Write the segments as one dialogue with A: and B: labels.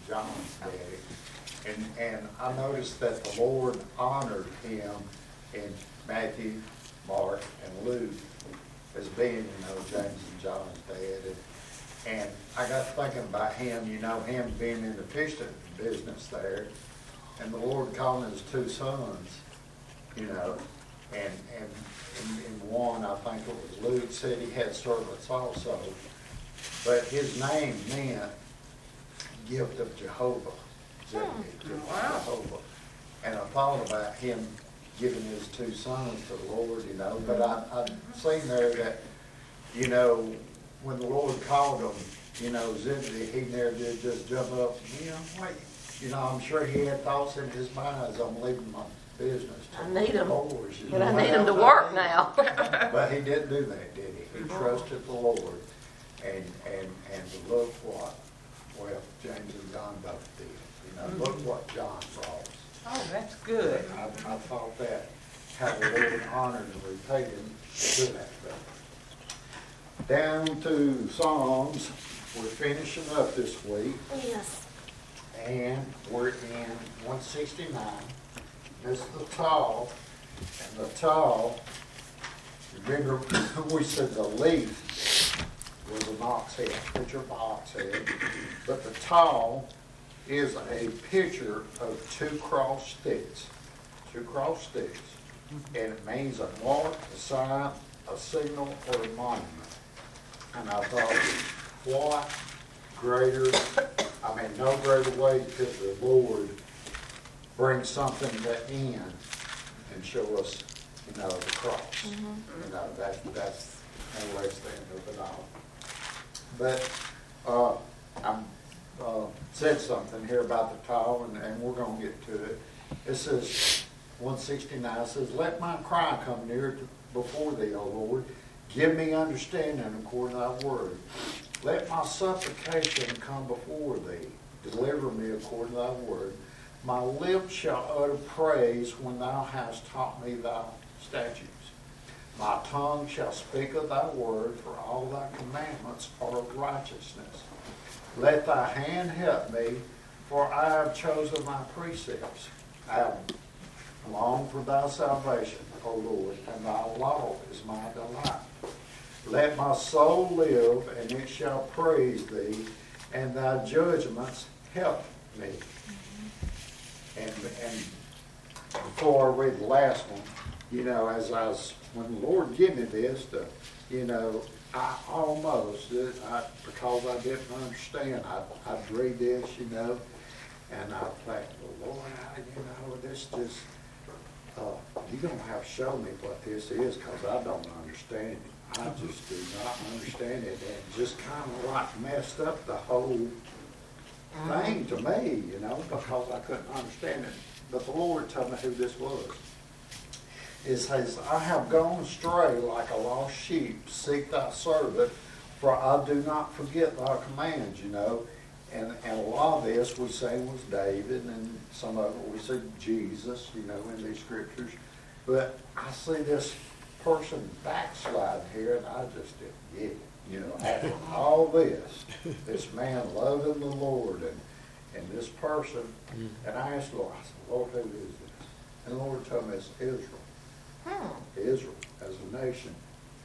A: John's daddy. And I noticed that the Lord honored him in Matthew, Mark, and Luke as being, James and John's dad. And I got thinking about him, him being in the fishing business there, and the Lord calling his two sons, and in one, I think it was Luke, said he had servants also, but his name meant gift of Jehovah. Jehovah. And I thought about him giving his two sons to the Lord, but I've seen there that, when the Lord called him, Zebedee, he never did just jump up, I'm sure he had thoughts in his mind as I'm leaving my business.
B: I need him,
A: boys,
B: but I need him to work now.
A: But he didn't do that, did he? He trusted the Lord, and look what, James and John both did. Look what John brought.
C: Oh, that's good.
A: I thought that, how the Lord honored and repaid him to that. Down to Psalms, we're finishing up this week.
B: Yes.
A: And we're in 169. This is the tall. And the tall, remember we said the leaf was an ox head, picture of ox head. But the tall is a picture of two cross sticks. Two cross sticks. And it means a mark, a sign, a signal, or a monument. And I thought, what greater, no greater way could the Lord bring something to end and show us, the cross. That's no less than of it all. But I'm said something here about the tile, and we're going to get to it. It says, 169 says, let my cry come near before thee, O Lord. Give me understanding according to thy word. Let my supplication come before thee. Deliver me according to thy word. My lips shall utter praise when thou hast taught me thy statutes. My tongue shall speak of thy word, for all thy commandments are of righteousness. Let thy hand help me, for I have chosen thy precepts. I have longed for thy salvation, O Lord, and thy law is my delight. Let my soul live, and it shall praise thee, and thy judgments help me. And before I read the last one, when the Lord gave me this, I almost, because I didn't understand, I'd read this, and I'd think, well, Lord, this just, you're going to have to show me what this is, because I don't understand it. I just do not understand it, and just kind of like messed up the whole thing to me, because I couldn't understand it. But the Lord told me who this was. It says, I have gone astray like a lost sheep, seek thy servant, for I do not forget thy commands, And a lot of this we say was David, and some of it we say Jesus, in these scriptures. But I see this person backslide here, and I just didn't get it. After all this man loving the Lord, and this person, and I asked the Lord, I said, Lord, who is this? And the Lord told me it's Israel. Israel as a nation.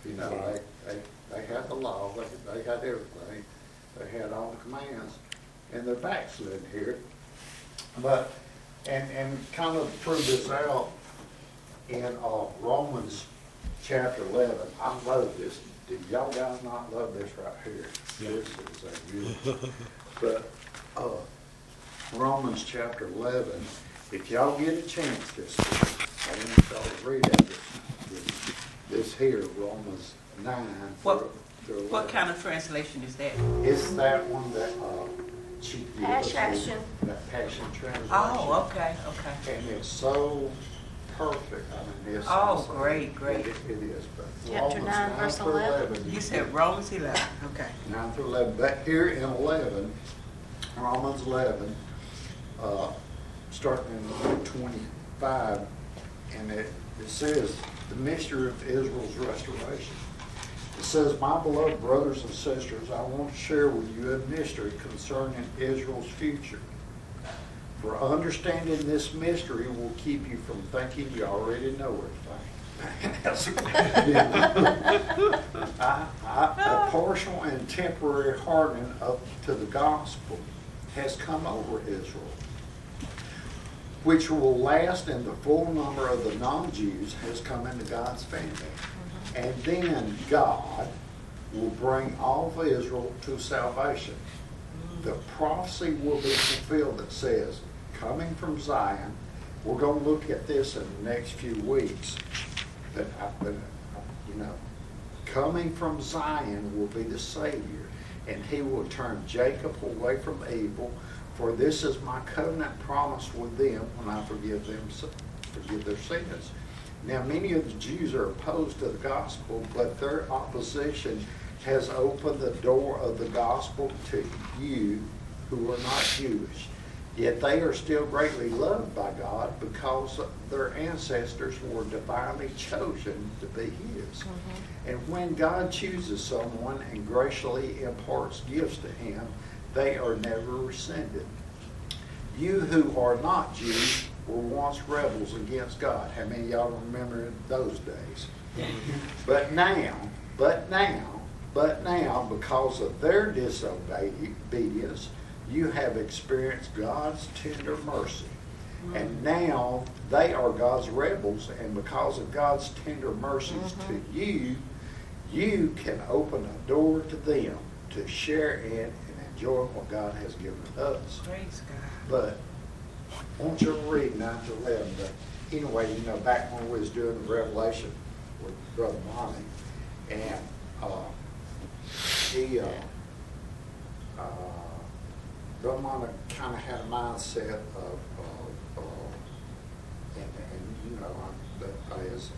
A: They had the law, they had everything, they had all the commands, and they're backslid here. But, and kind of prove this out in Romans chapter 11. I love this. Did y'all guys not love this right here? Yeah. This is a beautiful. But Romans chapter 11, if y'all get a chance this week, I want y'all to read that this here, Romans 9.
C: What kind of translation is that?
A: It's that one that she did.
B: Passion.
A: That Passion translation.
C: Oh, okay.
A: And it's so perfect. It's
C: great.
A: It is. But
B: Chapter 9, verse 11.
C: You said Romans 11. Okay.
A: 9 through 11. But here in 11, Romans 11, starting in 25, and it says the mystery of Israel's restoration. It says, "My beloved brothers and sisters, I want to share with you a mystery concerning Israel's future. For understanding this mystery will keep you from thinking you already know everything." A partial and temporary hardening up to the gospel has come over Israel, which will last, and the full number of the non-Jews has come into God's family. And then God will bring all of Israel to salvation. The prophecy will be fulfilled that says, coming from Zion, we're going to look at this in the next few weeks, but coming from Zion will be the Savior, and he will turn Jacob away from evil, for this is my covenant promise with them when I forgive their sins. Now, many of the Jews are opposed to the gospel, but their opposition has opened the door of the gospel to you who are not Jewish. Yet they are still greatly loved by God because their ancestors were divinely chosen to be His. And when God chooses someone and graciously imparts gifts to him, they are never rescinded. You who are not Jews were once rebels against God. How many of y'all remember those days? But now, because of their disobedience, you have experienced God's tender mercy. And now they are God's rebels, and because of God's tender mercies to you, you can open a door to them to share in and enjoy what God has given us.
C: Praise God.
A: But I want you to read 9 to 11. But anyway, back when we was doing the Revelation with Brother Monty, and Brother Monty kind of had a mindset of, that is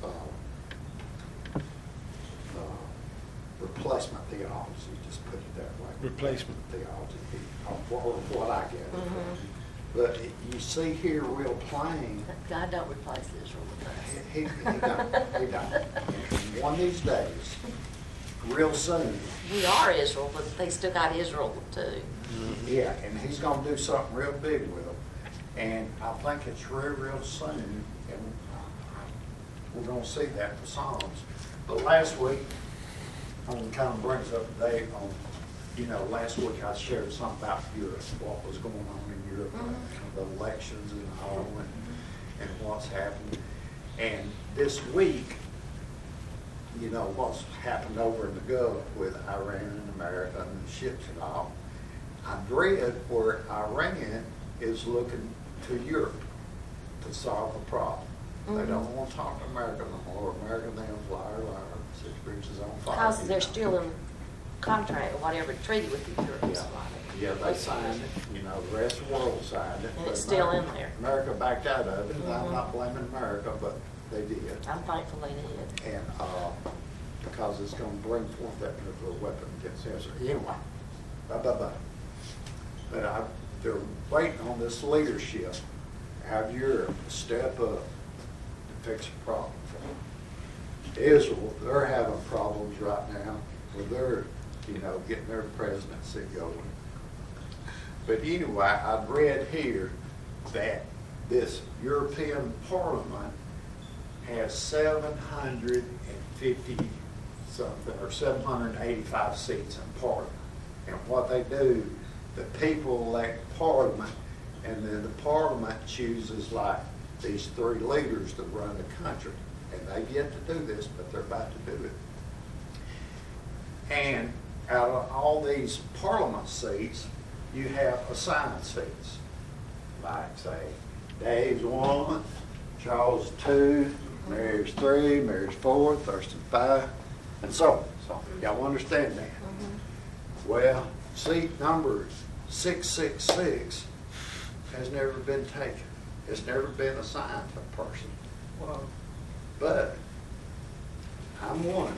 A: replacement theology, just put it that way.
D: Replacement
A: theology, or what I get. But you see here real plain.
B: God don't replace Israel with us.
A: He don't. And one of these days, real soon.
B: We are Israel, but they still got Israel too.
A: Yeah, and he's going to do something real big with them. And I think it's real soon. And we're going to see that in the Psalms. But last week, kind of brings up today on, last week I shared something about Europe, what was going on in Europe, the elections and all, and what's happened. And this week, what's happened over in the Gulf with Iran and America and the ships and all. I read where Iran is looking to Europe to solve the problem. They don't want to talk to America no more. America them's liar, 6 bridges on fire.
B: Because they're still in contract or whatever treaty with the Europeans.
A: Yeah, they signed it. The rest of the world signed it.
B: And it's still in there.
A: America backed out of it. I'm not blaming America, but they did.
B: I'm thankful they did.
A: And because it's going to bring forth that nuclear weapon against Israel. Anyway, bye. But they're waiting on this leadership out of Europe to step up to fix the problem. Israel, they're having problems right now with their, getting their presidency going. But anyway, I've read here that this European Parliament has 750 something or 785 seats in Parliament. And what they do, the people elect Parliament, and then the Parliament chooses like these 3 leaders to run the country. And they get to do this, but they're about to do it. And out of all these Parliament seats, you have assigned seats. Like, say, Dave's 1, Charles 2, Mary's 3, Mary's 4, Thurston 5, and so on. So, y'all understand that? Well, seat number 666 has never been taken. It's never been assigned to a person.
C: Whoa.
A: But I'm one.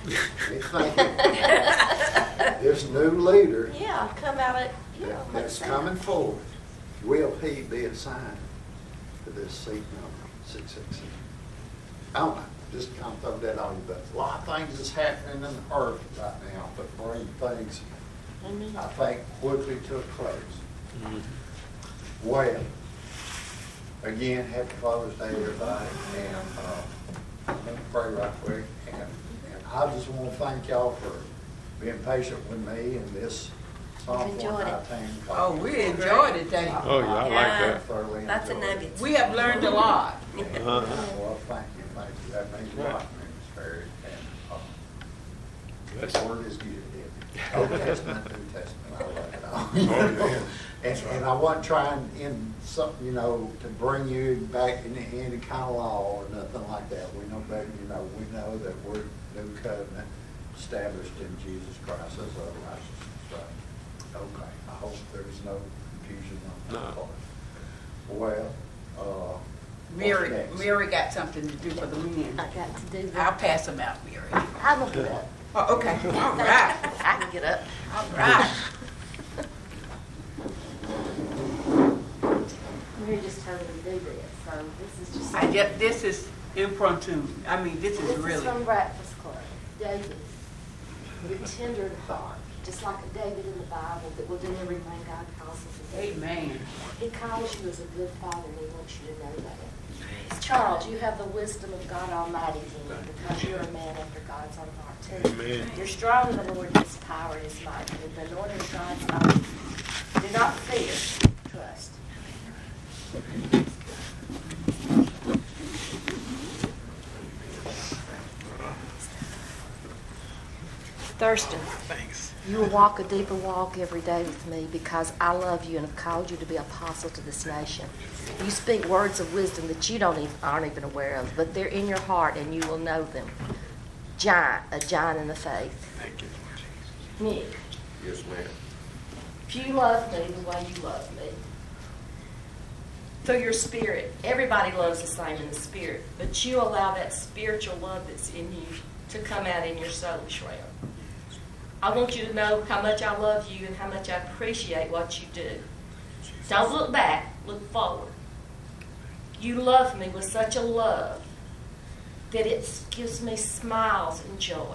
A: This new leader
B: Come out of,
A: that's coming forward, will he be assigned to this seat number 666? I don't know. just kind of throw that on you, but a lot of things is happening in the earth right now, but bring things, I think, quickly to a close. Well, again, happy Father's Day, everybody, and I'm going to pray right quick, and I just want to thank y'all for being patient with me and this
B: Enjoyed it.
C: Oh, we enjoyed it, Dave.
D: Oh, yeah, I like that.
A: Thoroughly
B: Lots of
A: enjoyed it.
B: nuggets.
C: We have learned a lot.
A: Well, thank you, that means a lot to me, Miss Terry, and the word is good, Old Testament, New Testament, I like it all. And I wasn't trying in something, to bring you back in any kind of law or nothing like that. We know better, we know that we're new covenant established in Jesus Christ as our righteousness, right? Okay, I hope there's no confusion on that part. Well, what's next?
C: Mary got something to do for the men.
B: I got to do
C: I'll
B: that.
C: pass them out, Mary.
B: I'm gonna get up.
C: Oh, okay, all right,
B: I can get up.
C: all right.
B: Mary just told me to do this, so this is just.
C: This is impromptu. I mean, this is
B: This
C: really.
B: is from Breakfast Club. David, you're tender in heart, just like a David in the Bible that will do everything God calls us to do.
C: Amen.
B: He calls you as a good father, and he wants you to know that. Charles, you have the wisdom of God Almighty in you because you're a man after God's own heart too.
D: Amen.
B: You're strong in the Lord, His power, and His might. And the Lord is God's might. Do not fear, trust. Thurston.
D: Thanks.
B: You will walk a deeper walk every day with me because I love you and have called you to be apostle to this nation. You speak words of wisdom that you aren't even aware of, but they're in your heart and you will know them. A giant in the faith.
D: Thank you.
B: Nick,
D: Yes, ma'am.
B: if you love me the way you love me, through your spirit, everybody loves the same in the spirit, but you allow that spiritual love that's in you to come out in your soulish realm. I want you to know how much I love you and how much I appreciate what you do. Don't look back, look forward. You love me with such a love that it gives me smiles and joy.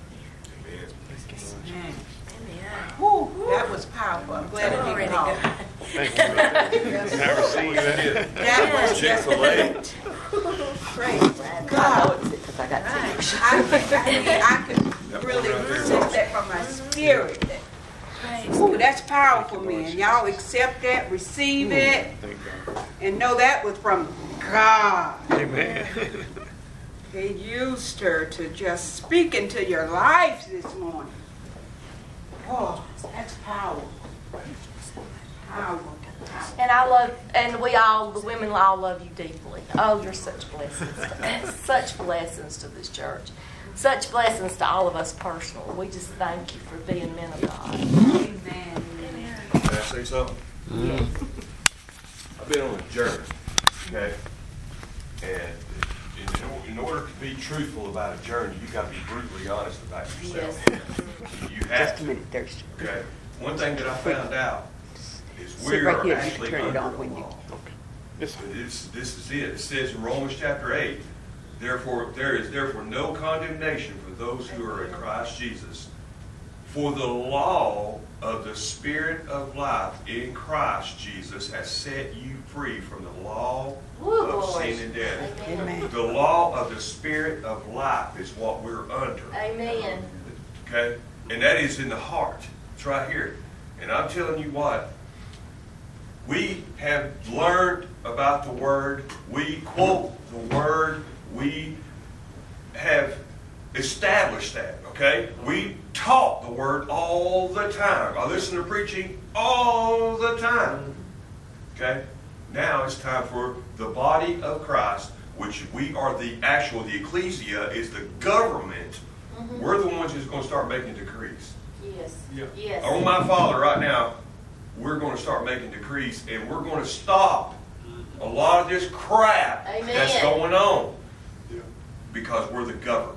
C: Amen.
B: Amen.
C: Whew, that was powerful. I'm glad it didn't call.
D: Thank you, man. Never seen that.
C: That was just
D: Chick-fil-A.
C: praise
B: I
C: God.
B: know it's because I got tickets.
C: I could really sense that from my spirit. Ooh, that's powerful, man. Y'all accept that, receive it,
D: Thank God.
C: and know that was from God.
D: Amen.
C: He used her to just speak into your lives this morning. Oh, that's powerful. Powerful.
B: And we all, the women all love you deeply. Oh, you're such blessings to us. Such blessings to this church. Such blessings to all of us personally. We just thank you for being men of God.
C: Amen.
E: Can I say something? I've been on a journey, okay? And in order to be truthful about a journey, you got to be brutally honest about yourself. You have to. Okay? One thing that I found out is we are actually under the law.
D: Yes, sir.
E: This is it. It says in Romans chapter 8, therefore there is no condemnation for those who are in Christ Jesus. For the law of the Spirit of life in Christ Jesus has set you free from the law of sin and death.
C: Amen.
E: The law of the Spirit of life is what we're under.
B: Amen.
E: Okay? And that is in the heart. It's right here. And I'm telling you what, we have learned about the Word. We quote the Word. We have established that, okay? We taught the Word all the time. I listen to preaching all the time, okay? Now it's time for the body of Christ, which we are the ecclesia is the government. We're the ones who's going to start making decrees.
B: Yes.
D: Yeah.
B: Yes.
E: On my Father right now, we're going to start making decrees, and we're going to stop a lot of this crap that's going on because we're the government.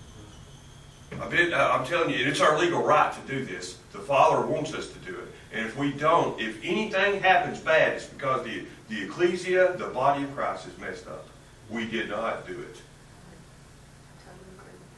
E: I'm telling you, it's our legal right to do this. The Father wants us to do it. And if we don't, if anything happens bad, it's because the ecclesia, the body of Christ, is messed up. We did not do it.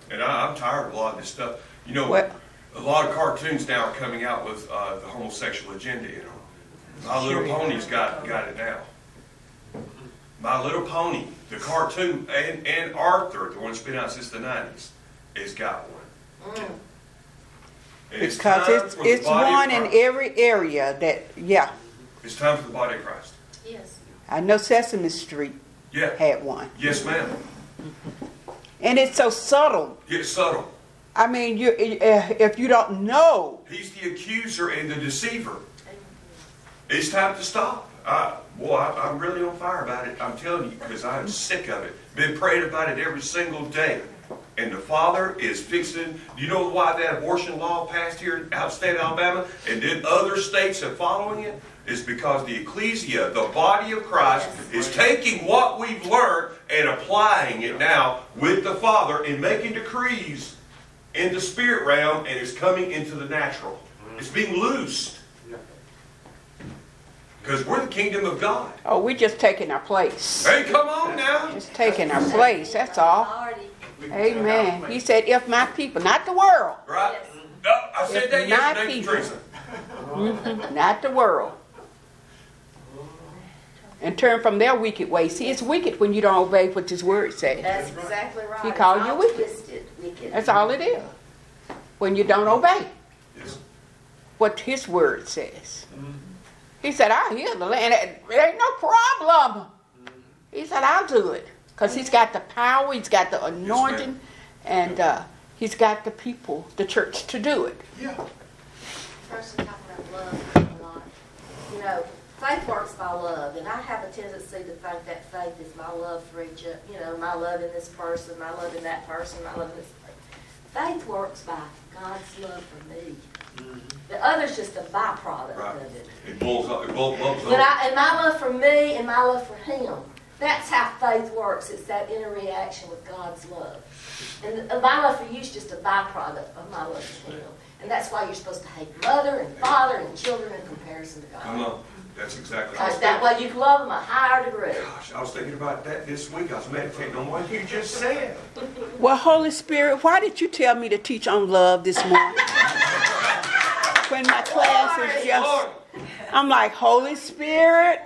E: And I'm tired of a lot of this stuff. You know,
C: What?
E: a lot of cartoons now are coming out with the homosexual agenda in them. My Little Pony's got it now. My Little Pony, the cartoon, and Arthur, the one that's been out since the 90s, has got one. And
C: Because
E: time for the
C: it's
E: body of
C: one in
E: Christ.
C: every area that, yeah.
E: It's time for the body of Christ.
B: Yes.
C: I know Sesame Street
E: Yeah.
C: had one.
E: Yes, ma'am.
C: And it's so subtle.
E: It's subtle.
C: I mean, if you don't know,
E: He's the accuser and the deceiver. It's time to stop. I'm really on fire about it. I'm telling you, because I'm sick of it. Been praying about it every single day. And the Father is fixing. You know why that abortion law passed here in out state Alabama, and then other states are following it? It's because the ecclesia, the body of Christ, is taking what we've learned and applying it now with the Father and making decrees in the spirit realm, and it's coming into the natural. It's being loosed. Because we're the kingdom of God.
C: oh, we're just taking our place.
E: Hey, come on now.
C: Just taking our place, that's all. Amen. He said, if my people, not the world,
E: Right? No, I said
C: If
E: that
C: my
E: yesterday to
C: people-
E: Teresa.
C: not the world, and turn from their wicked ways. See, it's wicked when you don't obey what His word says.
B: That's exactly right.
C: He called you wicked.
B: Twisted, wicked.
C: That's all it is. When you don't obey
E: Yes.
C: what His word says. He said, I heal the land. It ain't no problem. He said, I'll do it. Because He's got the power, He's got the anointing, and He's got the people, the church, to do it.
E: Yeah.
B: Person talking about love a lot. You know, faith works by love, and I have a tendency to think that faith is my love for each other. You know, my love in this person, my love in that person, my love in this person. Faith works by God's love for me. The other's just a byproduct
E: Right.
B: of it.
E: It bulls up. It bubbles
B: But
E: up.
B: and my love for me and my love for Him, that's how faith works. It's that interaction with God's love. And my love for you is just a byproduct of my love for Him. And that's why you're supposed to hate mother and father and children in comparison to God.
E: Come on. That's exactly
B: Because that way you can love them a higher degree.
E: Gosh, I was thinking about that this week. I was meditating on what you just said.
C: Well, Holy Spirit, why did you tell me to teach on love this morning? When my class is just,
E: Lord.
C: I'm like, Holy Spirit,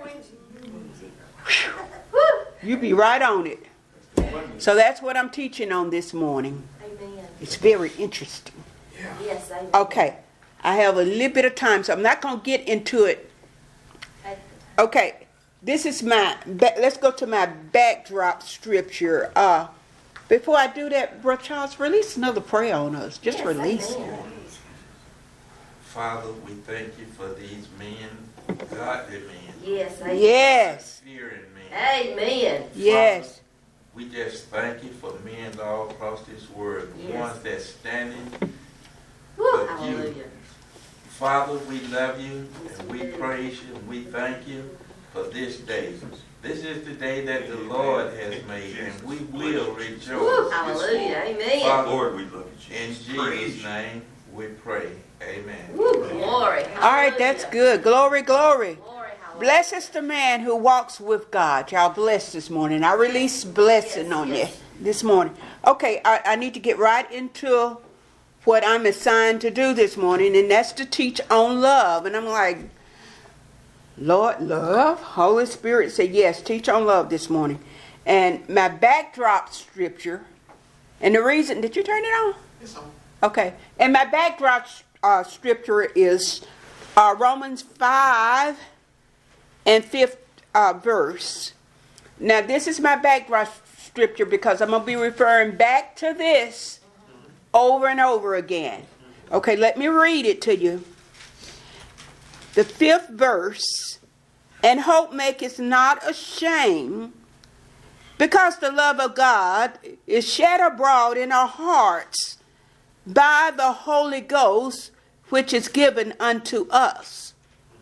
C: you be right on it. So that's what I'm teaching on this morning.
B: Amen.
C: It's very interesting.
B: Yes, amen.
C: Okay, I have a little bit of time, so I'm not going to get into it. Okay, this is let's go to my backdrop scripture. Before I do that, Brother Charles, release another prayer on us. Just
B: Yes,
C: release it.
B: amen.
D: Father, we thank you for these men, godly men,
B: Yes, amen.
C: Yes,
D: fearing men.
B: Amen.
C: yes,
D: We just thank you for men all across this world, the
B: Yes.
D: ones that's standing.
B: Woo,
D: But you-
B: hallelujah.
D: Father, we love you and we praise you and we thank you for this day. This is the day that the Lord has made, and we will
B: Woo,
D: rejoice.
B: hallelujah. Amen.
D: Father,
E: Lord, we love you,
D: in
E: Jesus. Praise
D: Jesus'
E: you.
D: name, we pray. Amen.
B: Woo, glory.
C: all right, that's good. Glory, glory.
B: Glory, hallelujah.
C: Blessed is the man who walks with God. Y'all blessed this morning. I release blessing
B: Yes,
C: on
B: yes.
C: you this morning. Okay, I need to get right into what I'm assigned to do this morning, and that's to teach on love. And I'm like, Lord, love? Holy Spirit said, yes, teach on love this morning. And my backdrop scripture, and the reason, did you turn it on?
A: It's on.
C: Okay, and my backdrop scripture is Romans 5 and 5th verse. Now, this is my backdrop scripture because I'm going to be referring back to this over and over again. Okay, let me read it to you. The 5th verse, and hope maketh not ashamed, because the love of God is shed abroad in our hearts by the Holy Ghost, which is given unto us.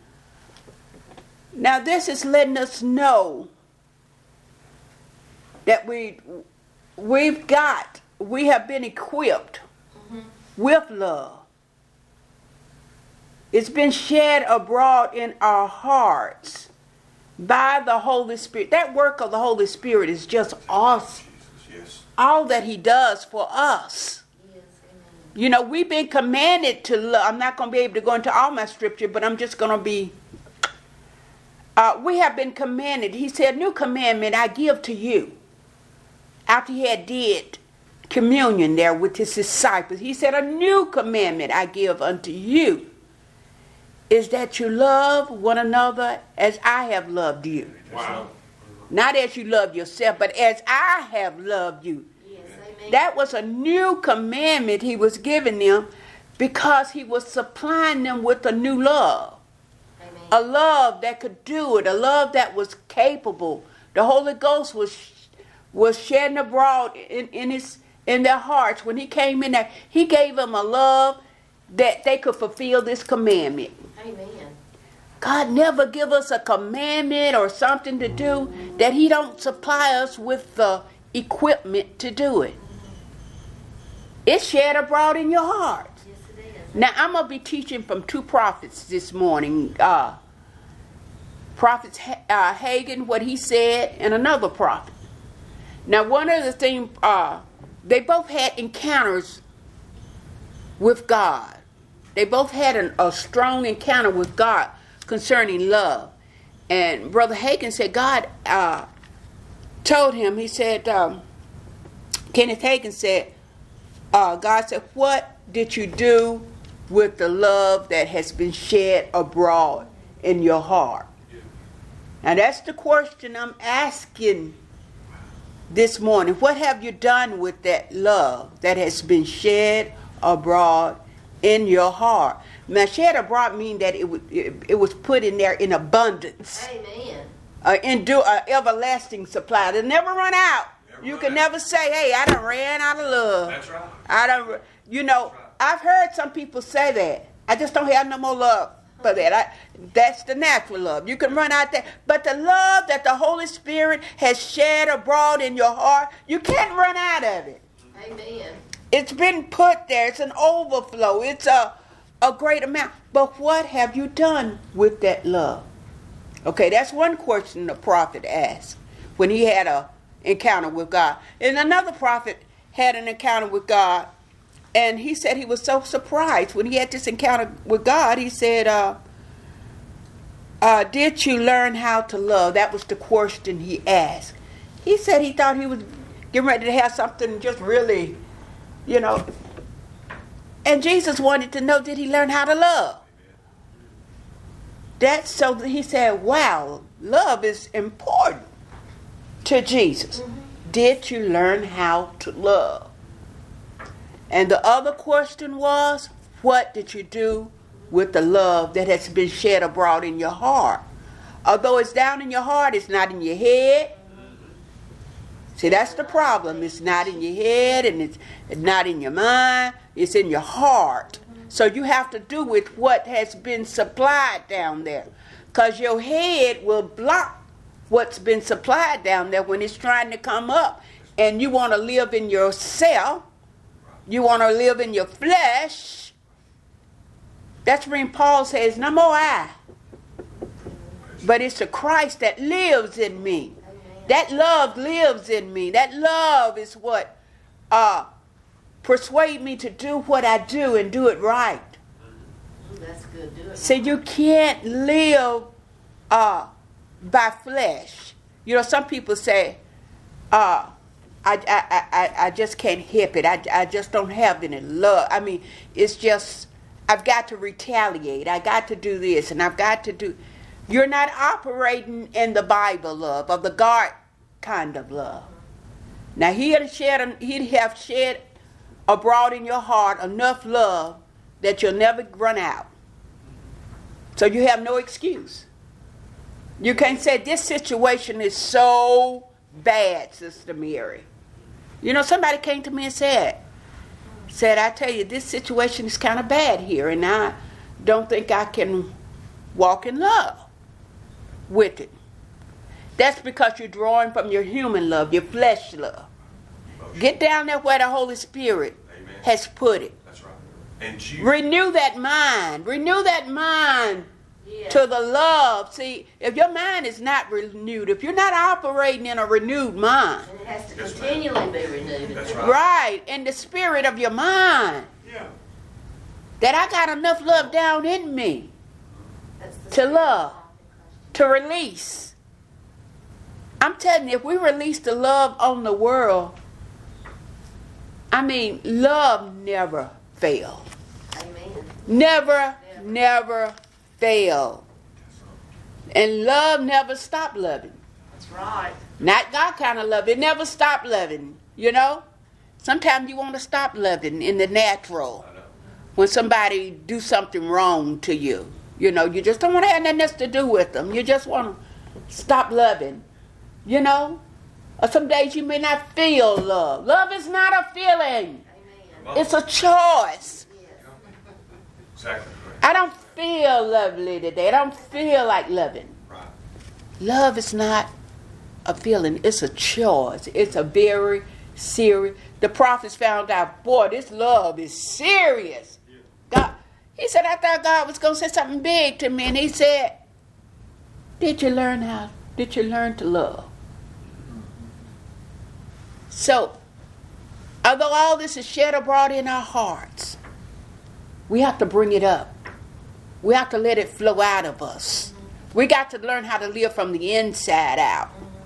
C: Now this is letting us know that we have been equipped with love. It's been shed abroad in our hearts by the Holy Spirit. That work of the Holy Spirit is just awesome.
E: Yes.
C: all that he does for us. You know, we've been commanded to love. I'm not going to be able to go into all my scripture, but I'm just going to be. We have been commanded. He said, new commandment I give to you. After he had did communion there with his disciples, he said, a new commandment I give unto you is that you love one another as I have loved you.
E: Wow.
C: Not as you love yourself, but as I have loved you.
B: Yes, amen.
C: That was a new commandment he was giving them because he was supplying them with a new love.
B: Amen.
C: A love that could do it, a love that was capable. The Holy Ghost was shedding abroad in their hearts. When he came in there, he gave them a love that they could fulfill this commandment.
B: Amen.
C: God never give us a commandment or something to do that he don't supply us with the equipment to do it. It's shed abroad in your heart.
B: Yes, it is.
C: Now, I'm going to be teaching from two prophets this morning. Prophet Hagin, what he said, and another prophet. Now, one of the things, they both had encounters with God. They both had a strong encounter with God concerning love. And Brother Hagin said, God told him, he said, Kenneth Hagin said, God said, what did you do with the love that has been shed abroad in your heart? And that's the question I'm asking this morning. What have you done with that love that has been shed abroad in your heart? Now, shed abroad means that it was put in there in abundance.
B: Amen.
C: Everlasting supply. It'll never run out. You can never say, hey, I done ran out of love.
E: That's right.
C: I don't, you know, I've heard some people say that. I just don't have no more love for that. That's the natural love. You can run out there. But the love that the Holy Spirit has shed abroad in your heart, you can't run out of it.
B: Amen.
C: It's been put there. It's an overflow. It's a great amount. But what have you done with that love? Okay, that's one question the prophet asked when he had an encounter with God. And another prophet had an encounter with God, and he said he was so surprised when he had this encounter with God. He said, did you learn how to love? That was the question he asked. He said he thought he was getting ready to have something just really, you know. And Jesus wanted to know, did he learn how to love? That's so he said, wow, love is important to Jesus. Mm-hmm. Did you learn how to love? And the other question was, what did you do with the love that has been shed abroad in your heart? Although it's down in your heart, it's not in your head. See, that's the problem. It's not in your head and it's not in your mind. It's in your heart. So you have to do with what has been supplied down there. Because your head will block what's been supplied down there when it's trying to come up. And you want to live in yourself. You want to live in your flesh. That's when Paul says, no more I, but it's the Christ that lives in me. That love lives in me. That love is what persuade me to do what I do and do it right.
B: That's good. Do it.
C: See, you can't live by flesh. You know, some people say, I just can't help it. I just don't have any love. I mean, it's just, I've got to retaliate. I got to do this and I've got to do. You're not operating in the Bible love, of the God kind of love. Now, he'd have shed abroad in your heart enough love that you'll never run out. So you have no excuse. You can't say this situation is so bad, Sister Mary. You know, somebody came to me and said, I tell you, this situation is kind of bad here, and I don't think I can walk in love with it. That's because you're drawing from your human love, your flesh love. Get down there where the Holy Spirit
E: Amen.
C: Has put it.
E: That's right. And
C: Renew that mind. Renew that mind
B: Yes.
C: to the love. See, if your mind is not renewed, if you're not operating in a renewed mind,
B: And it has to
E: Yes, ma'am.
B: continually be renewed.
E: That's right.
C: right, in the spirit of your mind,
E: Yeah.
C: that I got enough love down in me
B: That's the
C: to
B: spirit
C: love,
B: of
C: to release. I'm telling you, if we release the love on the world, I mean, love never fails.
B: Amen.
C: Never fail. And love never stop loving.
B: That's right.
C: Not God kind of love. It never stop loving, you know? Sometimes you want to stop loving in the natural.
E: I know.
C: When somebody do something wrong to you. You know, you just don't want to have nothing else to do with them. You just want to stop loving, you know? Or some days you may not feel love. Love is not a feeling.
B: Amen.
E: Come on.
C: It's a choice.
B: Yes.
E: Exactly correct.
C: I don't feel lovely today. I don't feel like loving.
E: Right.
C: Love is not a feeling. It's a choice. It's a very serious. The prophets found out, boy, this love is serious. God, he said, I thought God was going to say something big to me. And he said, did you learn to love? So, although all this is shed abroad in our hearts, we have to bring it up. We have to let it flow out of us. We got to learn how to live from the inside out.